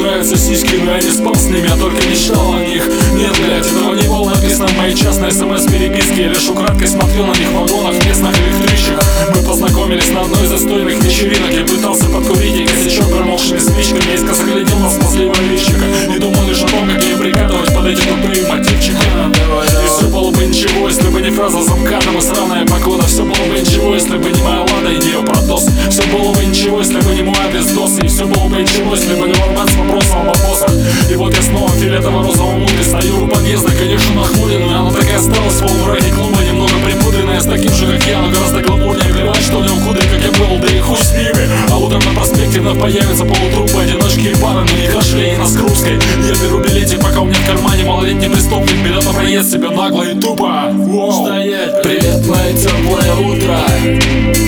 нравятся сиськи, но я не спал с ними, я только мечтал о них. Нет, блять, этого не было написано в моей частной смс-переписке. Я лишь украдкой смотрел на них в вагонах местных электричек. Мы познакомились на одной из застойных вечеринок. Я пытался подкурить ей косячок промокшими спичками. Я искоса глядел на смазливого личика и думал лишь о том, как ей прикатывать под эти тупые мотивчики. И все было бы ничего, если бы не фраза замката и сраная погода. Все было бы ничего, если бы не моя лада и ее продос. Все было бы ничего, если бы не мой адрес-дос. И все было бы ничего, если бы не формат с вопросом о бабосах. И вот я снова в фиолетово-розовом мундире стою у подъезда, конечно, нахмуренную. Она так и осталась в полумраке клуба, немного припудренная, с таким же, как я, но гораздо гламурнее. Плевать, что у него кудри, как я был, да и хуй с ними. А утром на проспекте вновь появятся полутрупы, одиночки и пары, но не кашля и на Скрупской. Я беру билетик, пока у меня в кармане малолетний преступник берет на проезд себя нагло и тупо. Стоять, привет, моё теплое утро.